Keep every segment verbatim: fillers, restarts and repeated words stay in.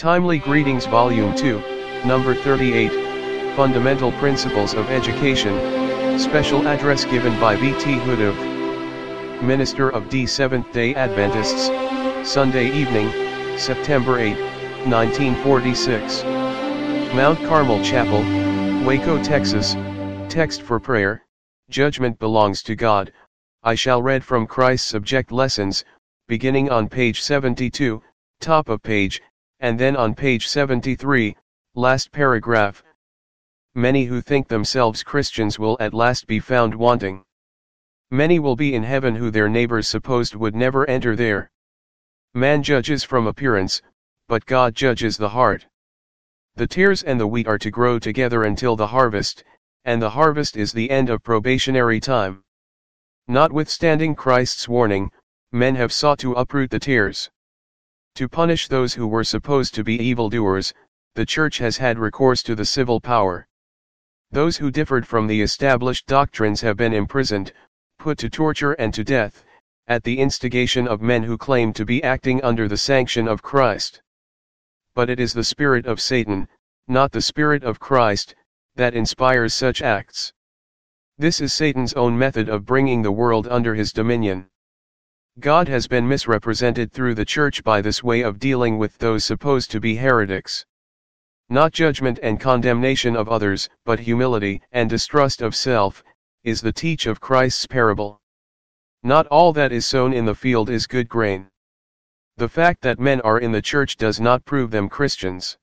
Timely Greetings Volume two, Number thirty-eight, Fundamental Principles of Education, Special Address given by V T Hudov, Minister of D Seventh-day Adventists, Sunday evening, September eighth, nineteen forty-six. Mount Carmel Chapel, Waco, Texas. Text for prayer: Judgment belongs to God. I shall read from Christ's Subject Lessons, beginning on page seventy-two, top of page, and then on page seventy-three, last paragraph. Many who think themselves Christians will at last be found wanting. Many will be in heaven who their neighbors supposed would never enter there. Man judges from appearance, but God judges the heart. The tares and the wheat are to grow together until the harvest, and the harvest is the end of probationary time. Notwithstanding Christ's warning, men have sought to uproot the tares. To punish those who were supposed to be evildoers, the Church has had recourse to the civil power. Those who differed from the established doctrines have been imprisoned, put to torture and to death, at the instigation of men who claim to be acting under the sanction of Christ. But it is the spirit of Satan, not the spirit of Christ, that inspires such acts. This is Satan's own method of bringing the world under his dominion. God has been misrepresented through the Church by this way of dealing with those supposed to be heretics. Not judgment and condemnation of others, but humility and distrust of self, is the teach of Christ's parable. Not all that is sown in the field is good grain. The fact that men are in the Church does not prove them Christians.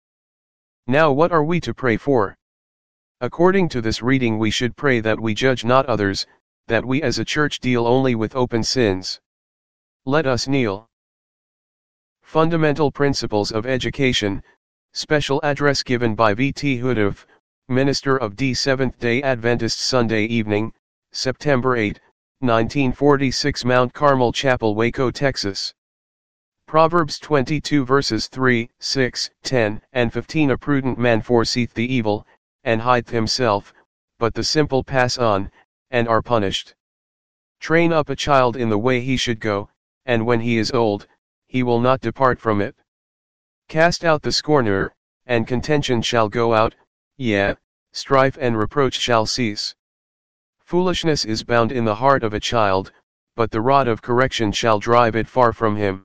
Now what are we to pray for? According to this reading, we should pray that we judge not others, that we as a Church deal only with open sins. Let us kneel. Fundamental Principles of Education, Special Address given by V T Hudov, Minister of D Seventh-day Adventists, Sunday evening, September eighth, nineteen forty-six. Mount Carmel Chapel, Waco, Texas. Proverbs twenty-two verses three, six, ten, and fifteen. A prudent man foreseeth the evil, and hideth himself, but the simple pass on, and are punished. Train up a child in the way he should go, and when he is old, he will not depart from it. Cast out the scorner, and contention shall go out, yea, strife and reproach shall cease. Foolishness is bound in the heart of a child, but the rod of correction shall drive it far from him.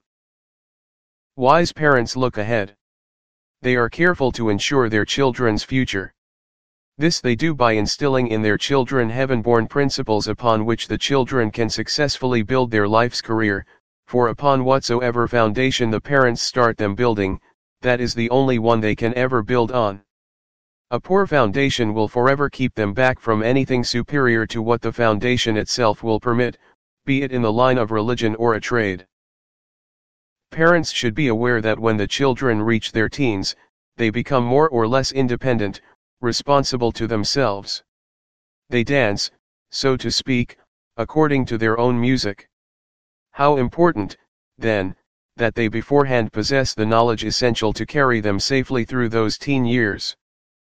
Wise parents look ahead. They are careful to ensure their children's future. This they do by instilling in their children heaven-born principles upon which the children can successfully build their life's career, for upon whatsoever foundation the parents start them building, that is the only one they can ever build on. A poor foundation will forever keep them back from anything superior to what the foundation itself will permit, be it in the line of religion or a trade. Parents should be aware that when the children reach their teens, they become more or less independent, responsible to themselves. They dance, so to speak, according to their own music. How important, then, that they beforehand possess the knowledge essential to carry them safely through those teen years.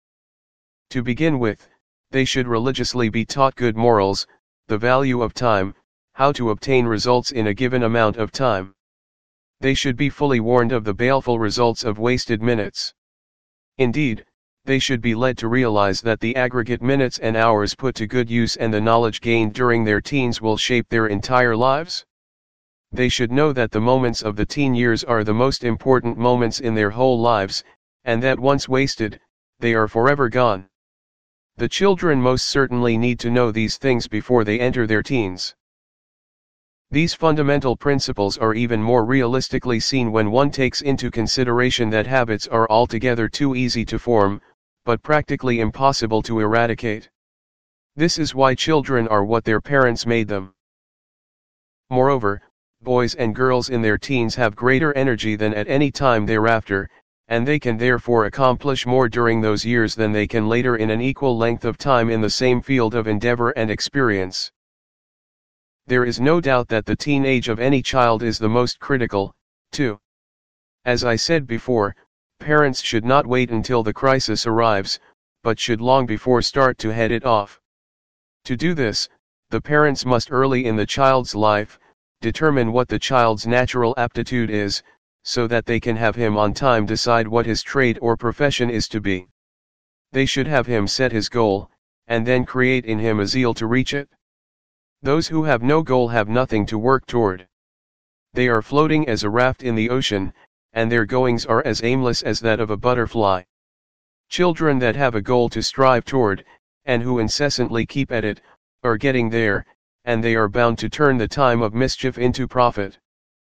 To begin with, they should religiously be taught good morals, the value of time, how to obtain results in a given amount of time. They should be fully warned of the baleful results of wasted minutes. Indeed, they should be led to realize that the aggregate minutes and hours put to good use and the knowledge gained during their teens will shape their entire lives. They should know that the moments of the teen years are the most important moments in their whole lives, and that once wasted, they are forever gone. The children most certainly need to know these things before they enter their teens. These fundamental principles are even more realistically seen when one takes into consideration that habits are altogether too easy to form, but practically impossible to eradicate. This is why children are what their parents made them. Moreover, boys and girls in their teens have greater energy than at any time thereafter, and they can therefore accomplish more during those years than they can later in an equal length of time in the same field of endeavor and experience. There is no doubt that the teen age of any child is the most critical, too. As I said before, parents should not wait until the crisis arrives, but should long before start to head it off. To do this, the parents must early in the child's life, determine what the child's natural aptitude is, so that they can have him on time decide what his trade or profession is to be. They should have him set his goal, and then create in him a zeal to reach it. Those who have no goal have nothing to work toward. They are floating as a raft in the ocean, and their goings are as aimless as that of a butterfly. Children that have a goal to strive toward, and who incessantly keep at it, are getting there, and they are bound to turn the time of mischief into profit.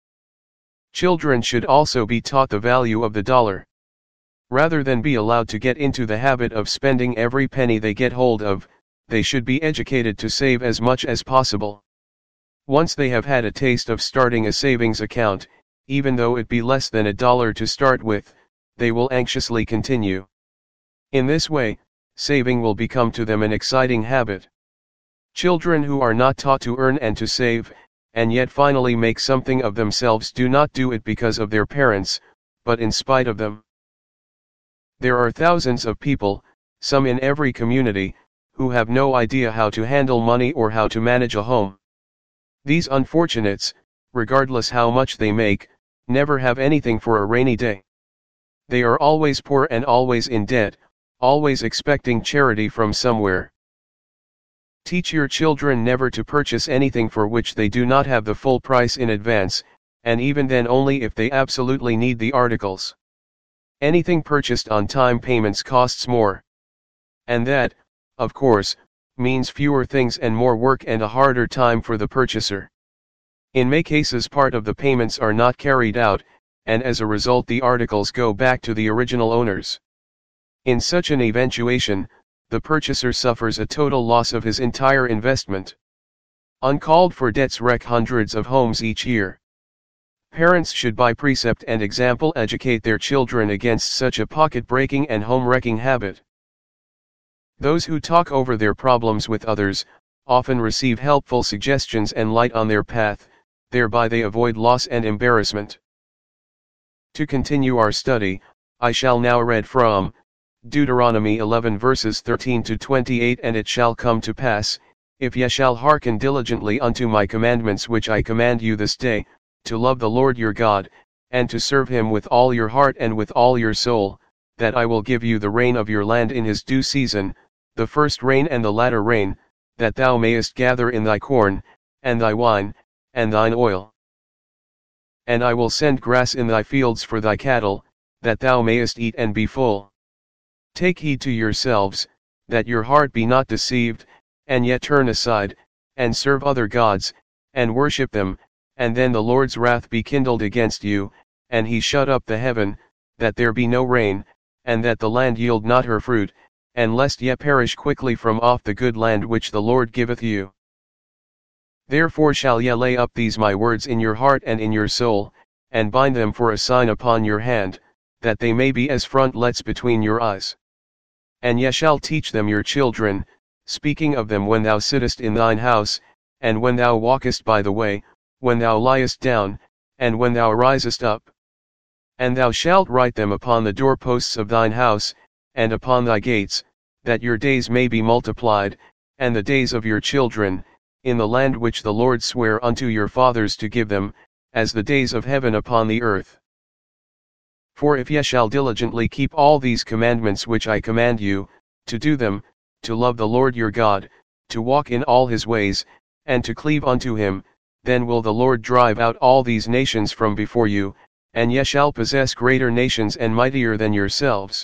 Children should also be taught the value of the dollar. Rather than be allowed to get into the habit of spending every penny they get hold of, they should be educated to save as much as possible. Once they have had a taste of starting a savings account, even though it be less than a dollar to start with, they will anxiously continue. In this way, saving will become to them an exciting habit. Children who are not taught to earn and to save, and yet finally make something of themselves, do not do it because of their parents, but in spite of them. There are thousands of people, some in every community, who have no idea how to handle money or how to manage a home. These unfortunates, regardless how much they make, never have anything for a rainy day. They are always poor and always in debt, always expecting charity from somewhere. Teach your children never to purchase anything for which they do not have the full price in advance, and even then only if they absolutely need the articles. Anything purchased on time payments costs more. And that, of course, means fewer things and more work and a harder time for the purchaser. In many cases part of the payments are not carried out, and as a result the articles go back to the original owners. In such an eventuation, the purchaser suffers a total loss of his entire investment. Uncalled for debts wreck hundreds of homes each year. Parents should by precept and example educate their children against such a pocket-breaking and home-wrecking habit. Those who talk over their problems with others, often receive helpful suggestions and light on their path, thereby they avoid loss and embarrassment. To continue our study, I shall now read from Deuteronomy eleven verses thirteen to twenty-eight. And it shall come to pass, if ye shall hearken diligently unto my commandments which I command you this day, to love the Lord your God, and to serve him with all your heart and with all your soul, that I will give you the rain of your land in his due season, the first rain and the latter rain, that thou mayest gather in thy corn, and thy wine, and thine oil. And I will send grass in thy fields for thy cattle, that thou mayest eat and be full. Take heed to yourselves, that your heart be not deceived, and yet turn aside, and serve other gods, and worship them, and then the Lord's wrath be kindled against you, and he shut up the heaven, that there be no rain, and that the land yield not her fruit, and lest ye perish quickly from off the good land which the Lord giveth you. Therefore shall ye lay up these my words in your heart and in your soul, and bind them for a sign upon your hand, that they may be as frontlets between your eyes. And ye shall teach them your children, speaking of them when thou sittest in thine house, and when thou walkest by the way, when thou liest down, and when thou risest up. And thou shalt write them upon the doorposts of thine house, and upon thy gates, that your days may be multiplied, and the days of your children, in the land which the Lord sware unto your fathers to give them, as the days of heaven upon the earth. For if ye shall diligently keep all these commandments which I command you, to do them, to love the Lord your God, to walk in all his ways, and to cleave unto him, then will the Lord drive out all these nations from before you, and ye shall possess greater nations and mightier than yourselves.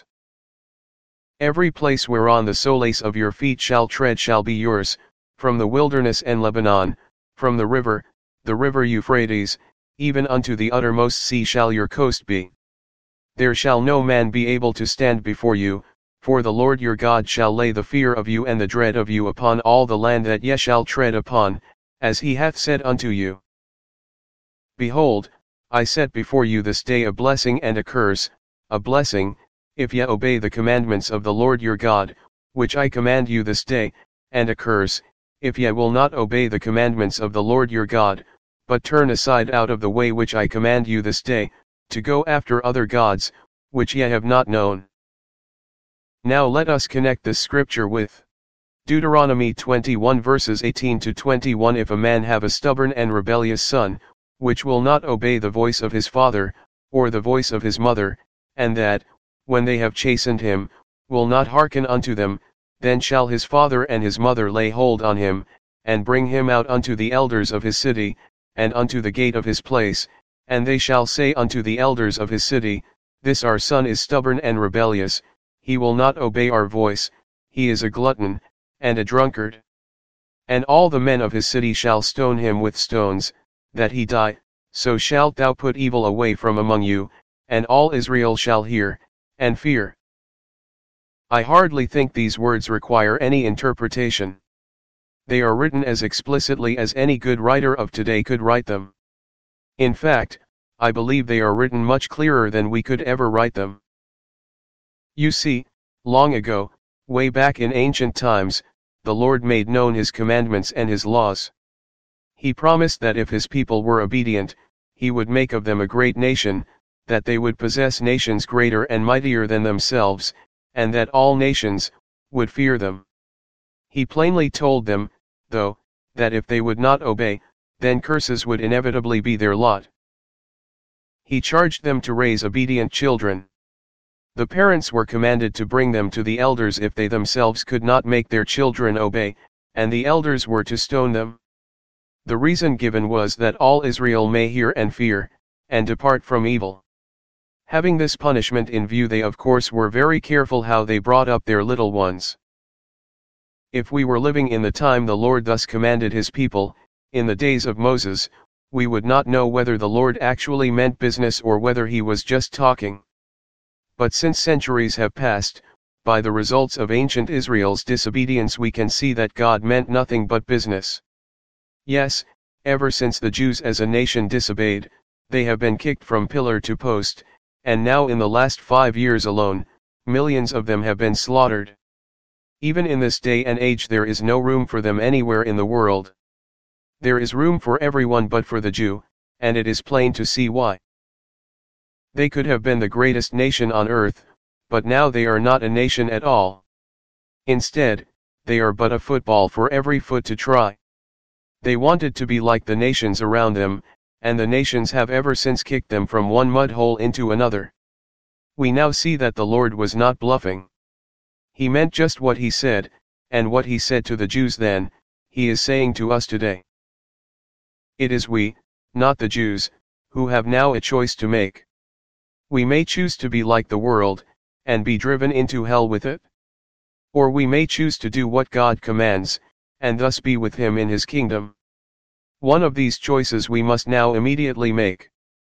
Every place whereon the soles of your feet shall tread shall be yours, from the wilderness and Lebanon, from the river, the river Euphrates, even unto the uttermost sea shall your coast be. There shall no man be able to stand before you, for the Lord your God shall lay the fear of you and the dread of you upon all the land that ye shall tread upon, as he hath said unto you. Behold, I set before you this day a blessing and a curse, a blessing, if ye obey the commandments of the Lord your God, which I command you this day, and a curse, if ye will not obey the commandments of the Lord your God, but turn aside out of the way which I command you this day, to go after other gods, which ye have not known. Now let us connect this scripture with Deuteronomy twenty-one verses eighteen to twenty-one. If a man have a stubborn and rebellious son, which will not obey the voice of his father, or the voice of his mother, and that, when they have chastened him, will not hearken unto them, then shall his father and his mother lay hold on him, and bring him out unto the elders of his city, and unto the gate of his place, and they shall say unto the elders of his city, This our son is stubborn and rebellious, he will not obey our voice, he is a glutton, and a drunkard. And all the men of his city shall stone him with stones, that he die, so shalt thou put evil away from among you, and all Israel shall hear, and fear. I hardly think these words require any interpretation. They are written as explicitly as any good writer of today could write them. In fact, I believe they are written much clearer than we could ever write them. You see, long ago, way back in ancient times, the Lord made known his commandments and his laws. He promised that if his people were obedient, he would make of them a great nation, that they would possess nations greater and mightier than themselves, and that all nations would fear them. He plainly told them, though, that if they would not obey, then curses would inevitably be their lot. He charged them to raise obedient children. The parents were commanded to bring them to the elders if they themselves could not make their children obey, and the elders were to stone them. The reason given was that all Israel may hear and fear, and depart from evil. Having this punishment in view, they of course were very careful how they brought up their little ones. If we were living in the time the Lord thus commanded his people, in the days of Moses, we would not know whether the Lord actually meant business or whether he was just talking. But since centuries have passed, by the results of ancient Israel's disobedience we can see that God meant nothing but business. Yes, ever since the Jews as a nation disobeyed, they have been kicked from pillar to post, and now in the last five years alone, millions of them have been slaughtered. Even in this day and age there is no room for them anywhere in the world. There is room for everyone but for the Jew, and it is plain to see why. They could have been the greatest nation on earth, but now they are not a nation at all. Instead, they are but a football for every foot to try. They wanted to be like the nations around them, and the nations have ever since kicked them from one mud hole into another. We now see that the Lord was not bluffing. He meant just what he said, and what he said to the Jews then, he is saying to us today. It is we, not the Jews, who have now a choice to make. We may choose to be like the world, and be driven into hell with it. Or we may choose to do what God commands, and thus be with him in his kingdom. One of these choices we must now immediately make.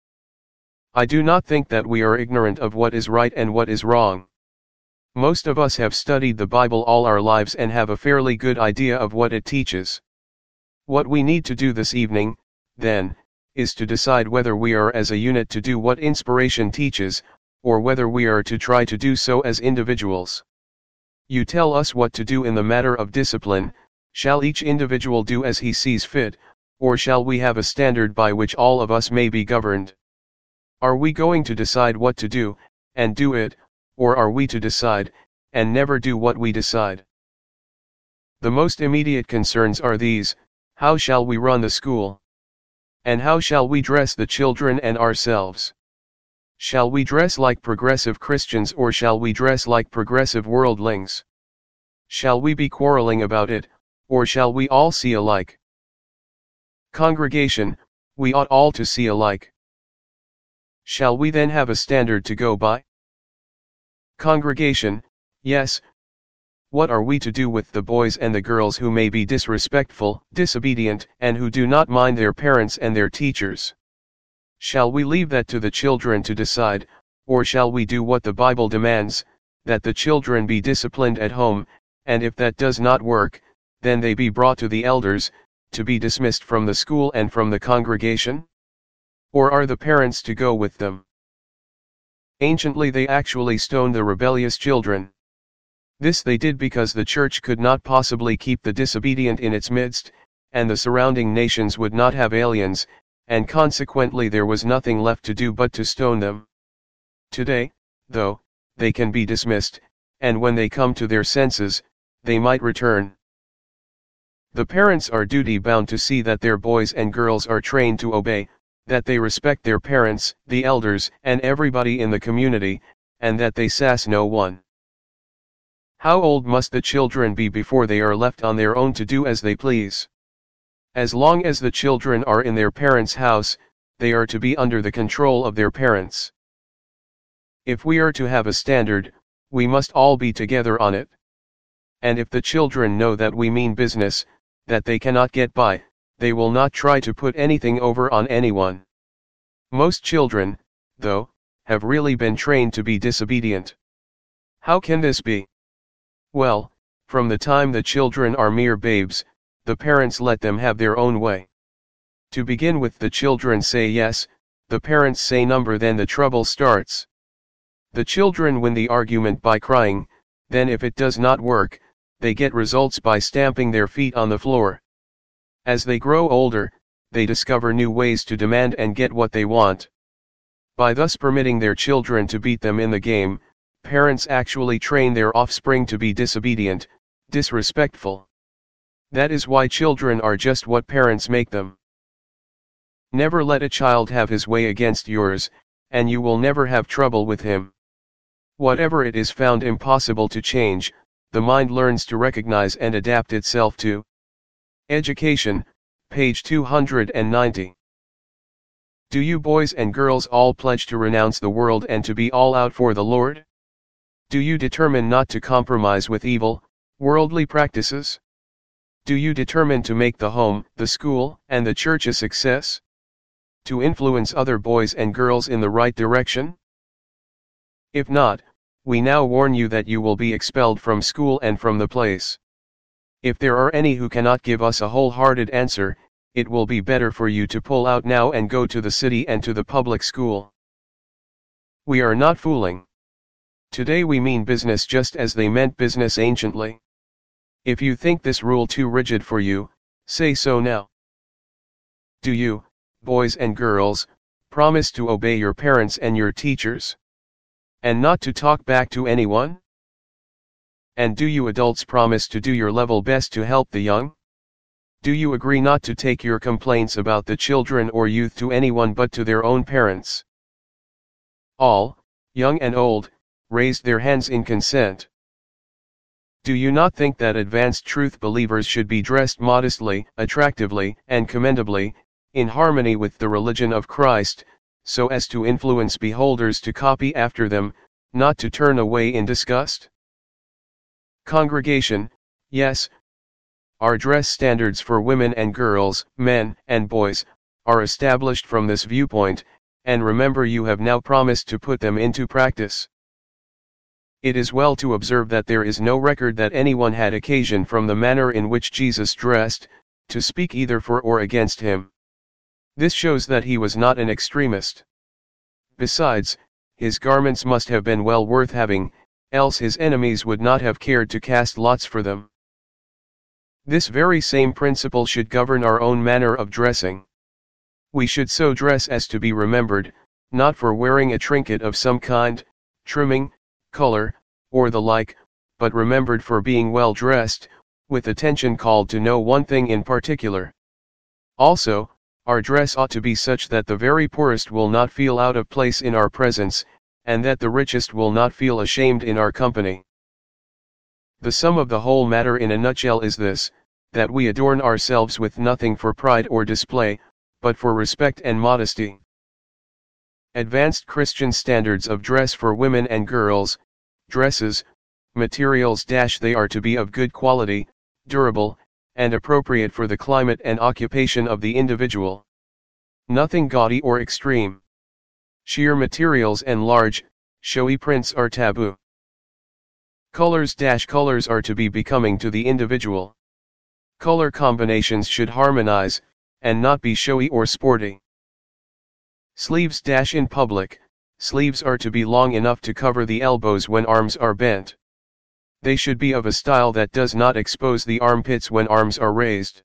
I do not think that we are ignorant of what is right and what is wrong. Most of us have studied the Bible all our lives and have a fairly good idea of what it teaches. What we need to do this evening, then, is to decide whether we are as a unit to do what inspiration teaches, or whether we are to try to do so as individuals. You tell us what to do in the matter of discipline. Shall each individual do as he sees fit, or shall we have a standard by which all of us may be governed? Are we going to decide what to do, and do it, or are we to decide, and never do what we decide? The most immediate concerns are these: how shall we run the school? And how shall we dress the children and ourselves? Shall we dress like progressive Christians or shall we dress like progressive worldlings? Shall we be quarreling about it, or shall we all see alike? Congregation, we ought all to see alike. Shall we then have a standard to go by? Congregation, yes. What are we to do with the boys and the girls who may be disrespectful, disobedient, and who do not mind their parents and their teachers? Shall we leave that to the children to decide, or shall we do what the Bible demands, that the children be disciplined at home, and if that does not work, then they be brought to the elders, to be dismissed from the school and from the congregation? Or are the parents to go with them? Anciently they actually stoned the rebellious children. This they did because the church could not possibly keep the disobedient in its midst, and the surrounding nations would not have aliens, and consequently there was nothing left to do but to stone them. Today, though, they can be dismissed, and when they come to their senses, they might return. The parents are duty-bound to see that their boys and girls are trained to obey, that they respect their parents, the elders, and everybody in the community, and that they sass no one. How old must the children be before they are left on their own to do as they please? As long as the children are in their parents' house, they are to be under the control of their parents. If we are to have a standard, we must all be together on it. And if the children know that we mean business, that they cannot get by, they will not try to put anything over on anyone. Most children, though, have really been trained to be disobedient. How can this be? Well, from the time the children are mere babes, the parents let them have their own way. To begin with, the children say yes, the parents say number, then the trouble starts. The children win the argument by crying, then if it does not work, they get results by stamping their feet on the floor. As they grow older, they discover new ways to demand and get what they want. By thus permitting their children to beat them in the game, parents actually train their offspring to be disobedient, disrespectful. That is why children are just what parents make them. Never let a child have his way against yours, and you will never have trouble with him. Whatever it is found impossible to change, the mind learns to recognize and adapt itself to. Education, page two hundred ninety. Do you boys and girls all pledge to renounce the world and to be all out for the Lord? Do you determine not to compromise with evil, worldly practices? Do you determine to make the home, the school, and the church a success? To influence other boys and girls in the right direction? If not, we now warn you that you will be expelled from school and from the place. If there are any who cannot give us a wholehearted answer, it will be better for you to pull out now and go to the city and to the public school. We are not fooling. Today we mean business just as they meant business anciently. If you think this rule too rigid for you, say so now. Do you, boys and girls, promise to obey your parents and your teachers? And not to talk back to anyone? And do you adults promise to do your level best to help the young? Do you agree not to take your complaints about the children or youth to anyone but to their own parents? All, young and old, raised their hands in consent. Do you not think that advanced truth believers should be dressed modestly, attractively, and commendably, in harmony with the religion of Christ, so as to influence beholders to copy after them, not to turn away in disgust? Congregation, yes. Our dress standards for women and girls, men and boys, are established from this viewpoint, and remember you have now promised to put them into practice. It is well to observe that there is no record that anyone had occasion from the manner in which Jesus dressed, to speak either for or against him. This shows that he was not an extremist. Besides, his garments must have been well worth having, else his enemies would not have cared to cast lots for them. This very same principle should govern our own manner of dressing. We should so dress as to be remembered, not for wearing a trinket of some kind, trimming, color, or the like, but remembered for being well dressed, with attention called to no one thing in particular. Also, our dress ought to be such that the very poorest will not feel out of place in our presence, and that the richest will not feel ashamed in our company. The sum of the whole matter in a nutshell is this, that we adorn ourselves with nothing for pride or display, but for respect and modesty. Advanced Christian standards of dress for women and girls. Dresses, materials dash they are to be of good quality, durable, and appropriate for the climate and occupation of the individual. Nothing gaudy or extreme. Sheer materials and large, showy prints are taboo. Colors dash colors are to be becoming to the individual. Color combinations should harmonize, and not be showy or sporty. Sleeves dash in public, sleeves are to be long enough to cover the elbows when arms are bent. They should be of a style that does not expose the armpits when arms are raised.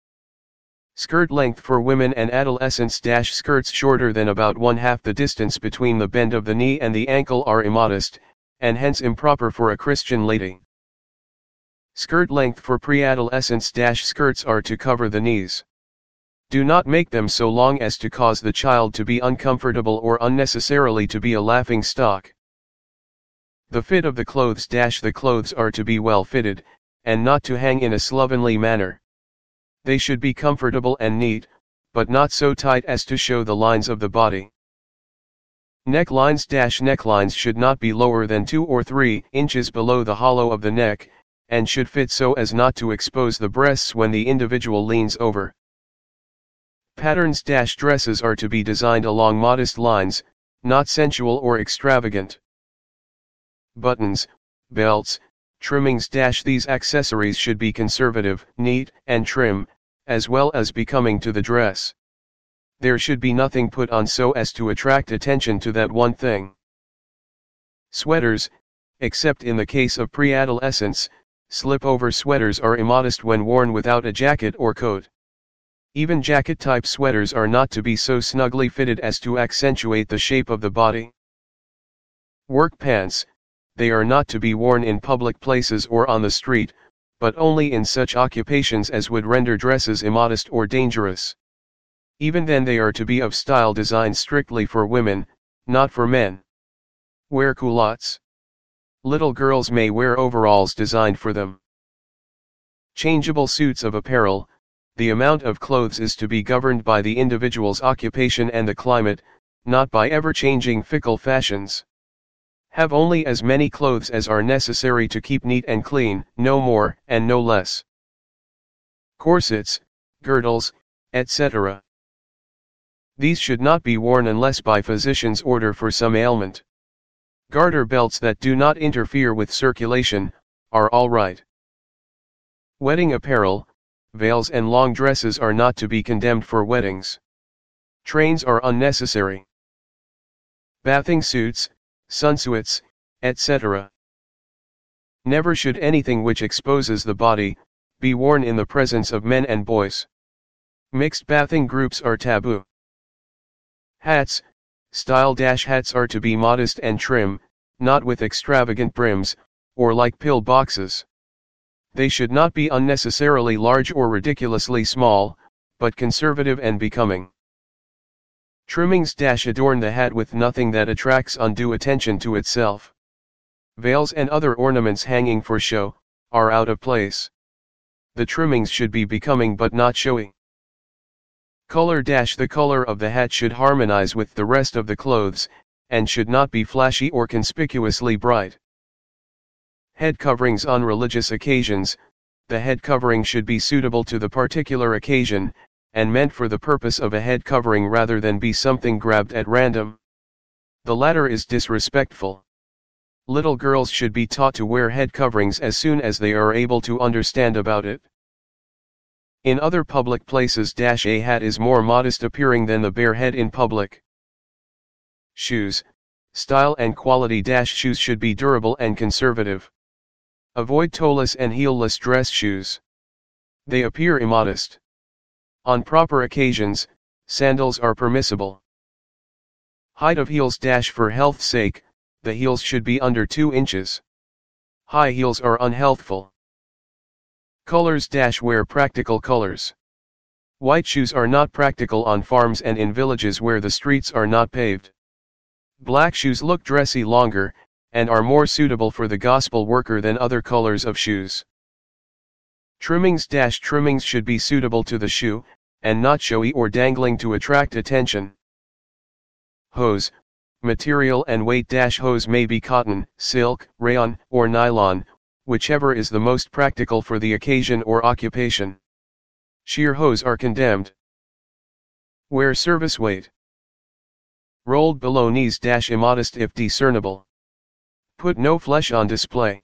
Skirt length for women and adolescents dash skirts shorter than about one half the distance between the bend of the knee and the ankle are immodest, and hence improper for a Christian lady. Skirt length for pre-adolescents dash skirts are to cover the knees. Do not make them so long as to cause the child to be uncomfortable or unnecessarily to be a laughing stock. The fit of the clothes. The clothes are to be well fitted, and not to hang in a slovenly manner. They should be comfortable and neat, but not so tight as to show the lines of the body. Necklines. Necklines should not be lower than two or three inches below the hollow of the neck, and should fit so as not to expose the breasts when the individual leans over. Patterns. Dresses are to be designed along modest lines, not sensual or extravagant. Buttons, belts, trimmings. These accessories should be conservative, neat, and trim, as well as becoming to the dress. There should be nothing put on so as to attract attention to that one thing. Sweaters, except in the case of pre-adolescence, slip-over sweaters are immodest when worn without a jacket or coat. Even jacket-type sweaters are not to be so snugly fitted as to accentuate the shape of the body. Work pants, they are not to be worn in public places or on the street, but only in such occupations as would render dresses immodest or dangerous. Even then they are to be of style designed strictly for women, not for men. Wear culottes. Little girls may wear overalls designed for them. Changeable suits of apparel. The amount of clothes is to be governed by the individual's occupation and the climate, not by ever-changing fickle fashions. Have only as many clothes as are necessary to keep neat and clean, no more and no less. Corsets, girdles, et cetera. These should not be worn unless by physician's order for some ailment. Garter belts that do not interfere with circulation are all right. Wedding apparel, veils and long dresses are not to be condemned for weddings. Trains are unnecessary. Bathing suits, sunsuits, et cetera. Never should anything which exposes the body be worn in the presence of men and boys. Mixed bathing groups are taboo. Hats, style hats are to be modest and trim, not with extravagant brims, or like pill boxes. They should not be unnecessarily large or ridiculously small, but conservative and becoming. Trimmings. Adorn the hat with nothing that attracts undue attention to itself. Veils and other ornaments hanging for show are out of place. The trimmings should be becoming but not showy. Color. The color of the hat should harmonize with the rest of the clothes, and should not be flashy or conspicuously bright. Head coverings. On religious occasions, the head covering should be suitable to the particular occasion, and meant for the purpose of a head covering rather than be something grabbed at random. The latter is disrespectful. Little girls should be taught to wear head coverings as soon as they are able to understand about it. In other public places, a hat is more modest appearing than the bare head in public. Shoes, style and quality. Shoes should be durable and conservative. Avoid toeless and heelless dress shoes. They appear immodest. On proper occasions, sandals are permissible. Height of heels. For health's sake, the heels should be under two inches. High heels are unhealthful. Colors. Wear practical colors. White shoes are not practical on farms and in villages where the streets are not paved. Black shoes look dressy longer, and are more suitable for the gospel worker than other colors of shoes. Trimmings. Trimmings should be suitable to the shoe, and not showy or dangling to attract attention. Hose, material and weight. Hose may be cotton, silk, rayon, or nylon, whichever is the most practical for the occasion or occupation. Sheer hose are condemned. Wear service weight. Rolled below knees. Immodest if discernible. Put no flesh on display.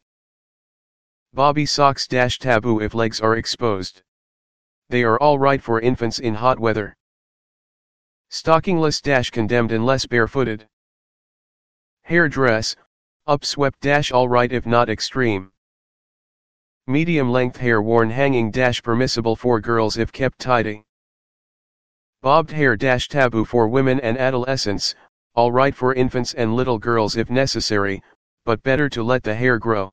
Bobby socks. Taboo if legs are exposed. They are all right for infants in hot weather. Stockingless. Condemned unless barefooted. Hair dress, upswept. All right if not extreme. Medium length hair worn hanging. Permissible for girls if kept tidy. Bobbed hair. Taboo for women and adolescents, all right for infants and little girls if necessary, but better to let the hair grow.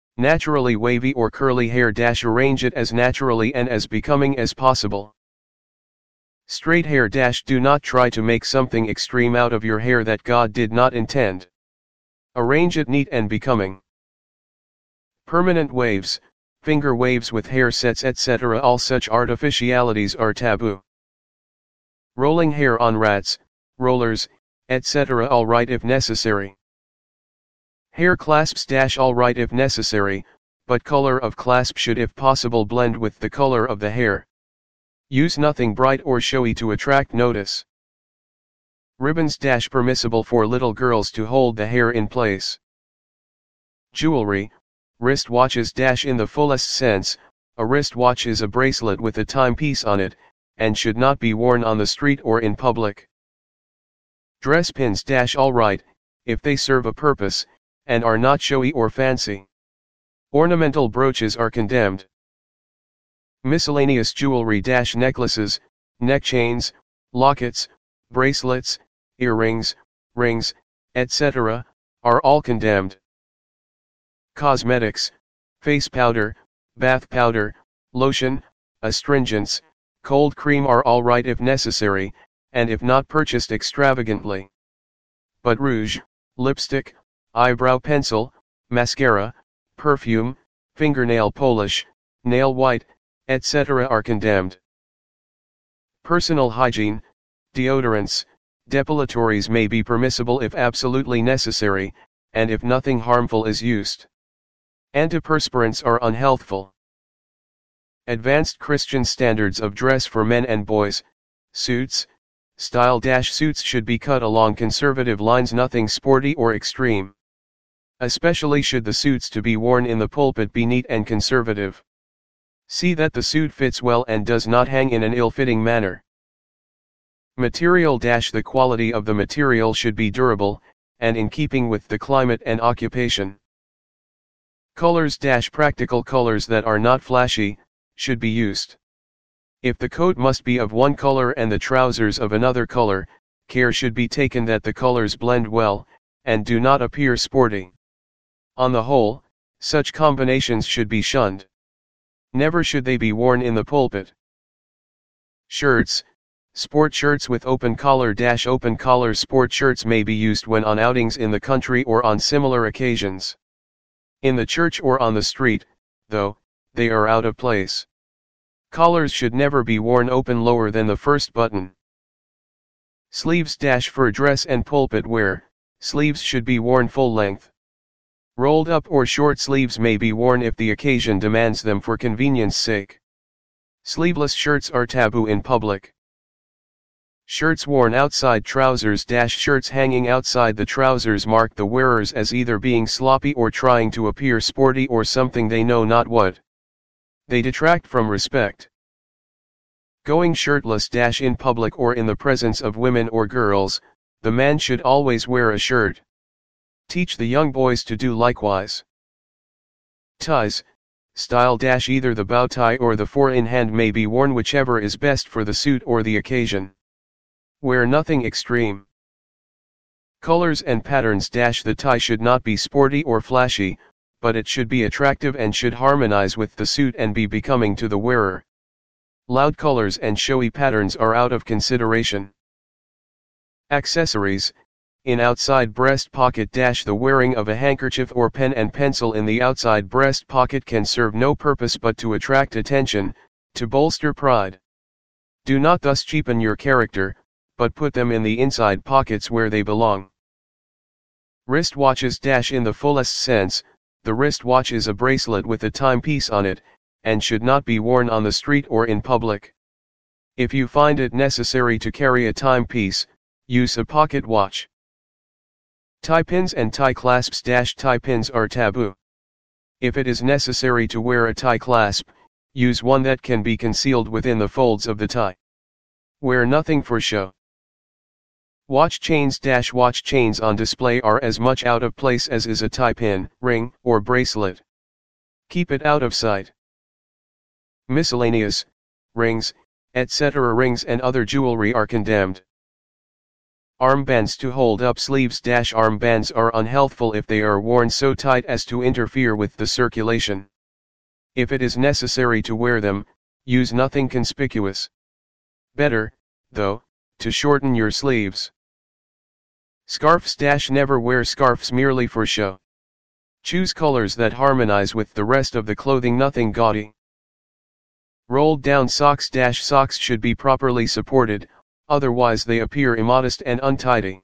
Naturally wavy or curly hair. Arrange it as naturally and as becoming as possible. Straight hair dash Do not try to make something extreme out of your hair that God did not intend. Arrange it neat and becoming. Permanent waves, finger waves with hair sets et cetera All such artificialities are taboo. Rolling hair on rats, rollers, et cetera Alright if necessary. Hair clasps dash Alright if necessary, but color of clasp should if possible blend with the color of the hair. Use nothing bright or showy to attract notice. Ribbons dash Permissible for little girls to hold the hair in place. Jewelry, wrist watches dash In the fullest sense, a wristwatch is a bracelet with a timepiece on it, and should not be worn on the street or in public. Dress pins dash Alright, if they serve a purpose, and are not showy or fancy. Ornamental brooches are condemned. Miscellaneous jewelry dash Necklaces, neck chains, lockets, bracelets, earrings, rings, et cetera, are all condemned. Cosmetics, face powder, bath powder, lotion, astringents, cold cream are alright if necessary, and if not purchased extravagantly. But rouge, lipstick, eyebrow pencil, mascara, perfume, fingernail polish, nail white, et cetera are condemned. Personal hygiene, deodorants, depilatories may be permissible if absolutely necessary, and if nothing harmful is used. Antiperspirants are unhealthful. Advanced Christian standards of dress for men and boys, suits, style dash Suits should be cut along conservative lines, nothing sporty or extreme. Especially should the suits to be worn in the pulpit be neat and conservative. See that the suit fits well and does not hang in an ill-fitting manner. Material dash The quality of the material should be durable, and in keeping with the climate and occupation. Colors dash Practical colors that are not flashy, should be used. If the coat must be of one color and the trousers of another color, care should be taken that the colors blend well, and do not appear sporty. On the whole, such combinations should be shunned. Never should they be worn in the pulpit. Shirts, sport shirts with open collar dash Open collar sport shirts may be used when on outings in the country or on similar occasions. In the church or on the street, though, they are out of place. Collars should never be worn open lower than the first button. Sleeves dash For dress and pulpit wear, sleeves should be worn full length. Rolled up or short sleeves may be worn if the occasion demands them for convenience sake. Sleeveless shirts are taboo in public. Shirts worn outside trousers dash Shirts hanging outside the trousers mark the wearers as either being sloppy or trying to appear sporty or something they know not what. They detract from respect. Going shirtless dash In public or in the presence of women or girls, the man should always wear a shirt. Teach the young boys to do likewise. Ties, style dash Either the bow tie or the four-in-hand may be worn, whichever is best for the suit or the occasion. Wear nothing extreme. Colors and patterns dash The tie should not be sporty or flashy, but it should be attractive and should harmonize with the suit and be becoming to the wearer. Loud colors and showy patterns are out of consideration. Accessories, in outside breast pocket dash The wearing of a handkerchief or pen and pencil in the outside breast pocket can serve no purpose but to attract attention, to bolster pride. Do not thus cheapen your character, but put them in the inside pockets where they belong. Wristwatches dash In the fullest sense, the wristwatch is a bracelet with a timepiece on it, and should not be worn on the street or in public. If you find it necessary to carry a timepiece, use a pocket watch. Tie pins and tie clasps dash Tie pins are taboo. If it is necessary to wear a tie clasp, use one that can be concealed within the folds of the tie. Wear nothing for show. Watch chains dash Watch chains on display are as much out of place as is a tie pin, ring, or bracelet. Keep it out of sight. Miscellaneous, rings, et cetera Rings and other jewelry are condemned. Armbands to hold up sleeves dash Armbands are unhealthful if they are worn so tight as to interfere with the circulation. If it is necessary to wear them, use nothing conspicuous. Better, though, to shorten your sleeves. Scarfs dash Never wear scarfs merely for show. Choose colors that harmonize with the rest of the clothing, nothing gaudy. Rolled down socks dash Socks should be properly supported, otherwise they appear immodest and untidy.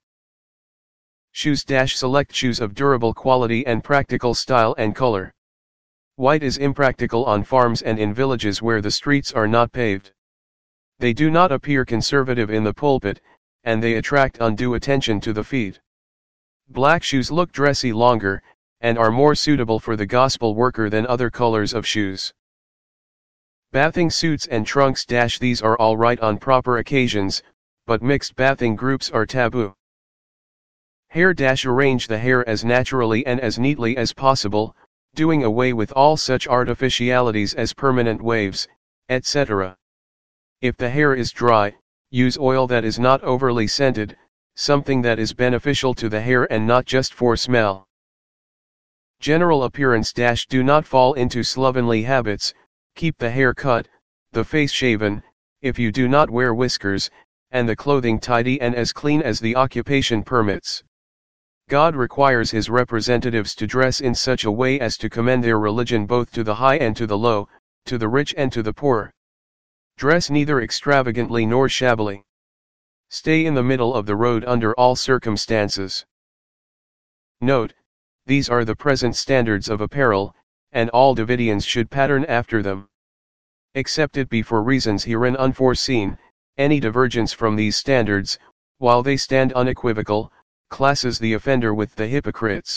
Shoes dash Select shoes of durable quality and practical style and color. White is impractical on farms and in villages where the streets are not paved. They do not appear conservative in the pulpit, and they attract undue attention to the feet. Black shoes look dressy longer, and are more suitable for the gospel worker than other colors of shoes. Bathing suits and trunks dash These are all right on proper occasions, but mixed bathing groups are taboo. Hair dash Arrange the hair as naturally and as neatly as possible, doing away with all such artificialities as permanent waves, et cetera. If the hair is dry, use oil that is not overly scented, something that is beneficial to the hair and not just for smell. General appearance dash Do not fall into slovenly habits, keep the hair cut, the face shaven, if you do not wear whiskers, and the clothing tidy and as clean as the occupation permits. God requires his representatives to dress in such a way as to commend their religion both to the high and to the low, to the rich and to the poor. Dress neither extravagantly nor shabbily. Stay in the middle of the road under all circumstances. Note, these are the present standards of apparel, and all Davidians should pattern after them. Except it be for reasons herein unforeseen, any divergence from these standards, while they stand unequivocal, classes the offender with the hypocrites.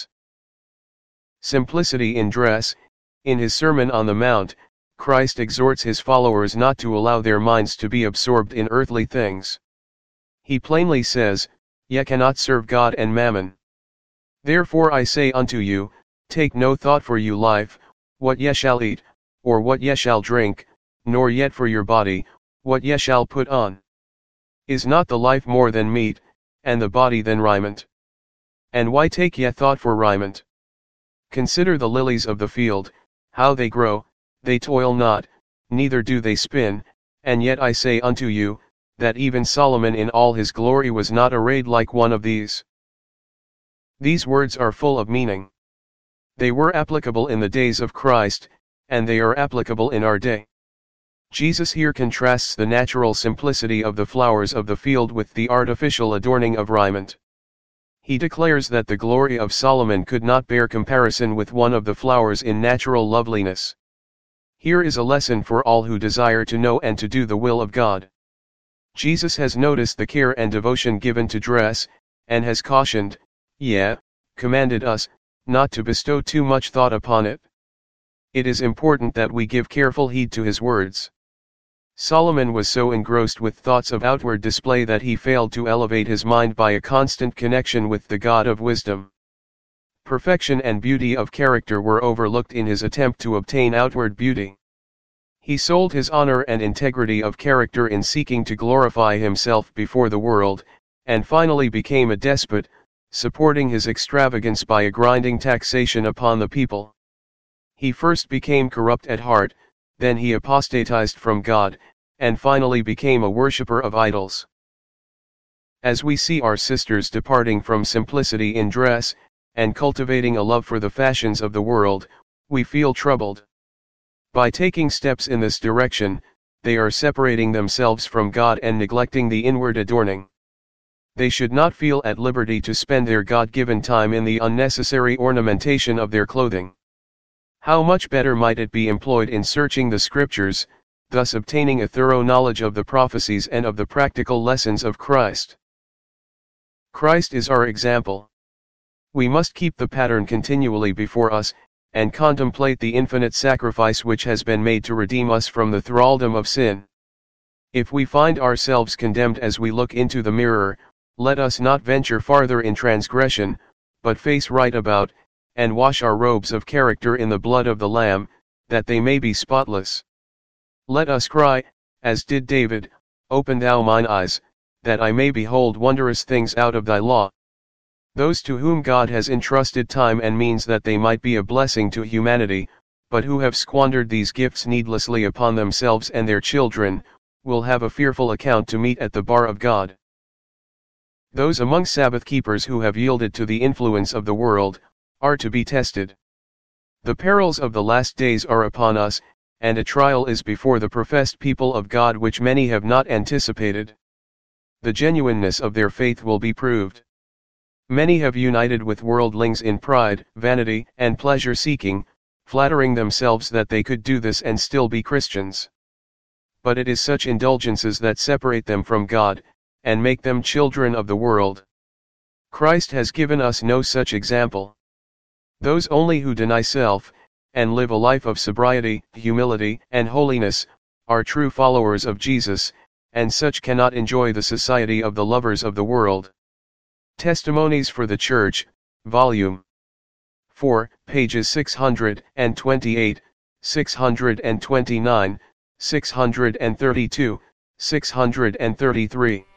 Simplicity in dress. In his Sermon on the Mount, Christ exhorts his followers not to allow their minds to be absorbed in earthly things. He plainly says, "Ye cannot serve God and mammon. Therefore I say unto you, take no thought for your life, what ye shall eat, or what ye shall drink, nor yet for your body, what ye shall put on. Is not the life more than meat, and the body than raiment? And why take ye thought for raiment? Consider the lilies of the field, how they grow, they toil not, neither do they spin, and yet I say unto you, that even Solomon in all his glory was not arrayed like one of these." These words are full of meaning. They were applicable in the days of Christ, and they are applicable in our day. Jesus here contrasts the natural simplicity of the flowers of the field with the artificial adorning of raiment. He declares that the glory of Solomon could not bear comparison with one of the flowers in natural loveliness. Here is a lesson for all who desire to know and to do the will of God. Jesus has noticed the care and devotion given to dress, and has cautioned, yea, commanded us, not to bestow too much thought upon it. It is important that we give careful heed to his words. Solomon was so engrossed with thoughts of outward display that he failed to elevate his mind by a constant connection with the God of wisdom. Perfection and beauty of character were overlooked in his attempt to obtain outward beauty. He sold his honor and integrity of character in seeking to glorify himself before the world, and finally became a despot, supporting his extravagance by a grinding taxation upon the people. He first became corrupt at heart, then he apostatized from God, and finally became a worshipper of idols. As we see our sisters departing from simplicity in dress, and cultivating a love for the fashions of the world, we feel troubled. By taking steps in this direction, they are separating themselves from God and neglecting the inward adorning. They should not feel at liberty to spend their God-given time in the unnecessary ornamentation of their clothing. How much better might it be employed in searching the Scriptures, thus obtaining a thorough knowledge of the prophecies and of the practical lessons of Christ. Christ is our example. We must keep the pattern continually before us, and contemplate the infinite sacrifice which has been made to redeem us from the thraldom of sin. If we find ourselves condemned as we look into the mirror, let us not venture farther in transgression, but face right about, and wash our robes of character in the blood of the Lamb, that they may be spotless. Let us cry, as did David, "Open thou mine eyes, that I may behold wondrous things out of thy law." Those to whom God has entrusted time and means that they might be a blessing to humanity, but who have squandered these gifts needlessly upon themselves and their children, will have a fearful account to meet at the bar of God. Those among Sabbath keepers who have yielded to the influence of the world, are to be tested. The perils of the last days are upon us, and a trial is before the professed people of God which many have not anticipated. The genuineness of their faith will be proved. Many have united with worldlings in pride, vanity, and pleasure-seeking, flattering themselves that they could do this and still be Christians. But it is such indulgences that separate them from God, and make them children of the world. Christ has given us no such example. Those only who deny self, and live a life of sobriety, humility, and holiness, are true followers of Jesus, and such cannot enjoy the society of the lovers of the world. Testimonies for the Church, Volume four, pages six hundred twenty-eight, six hundred twenty-nine, six hundred thirty-two, six hundred thirty-three.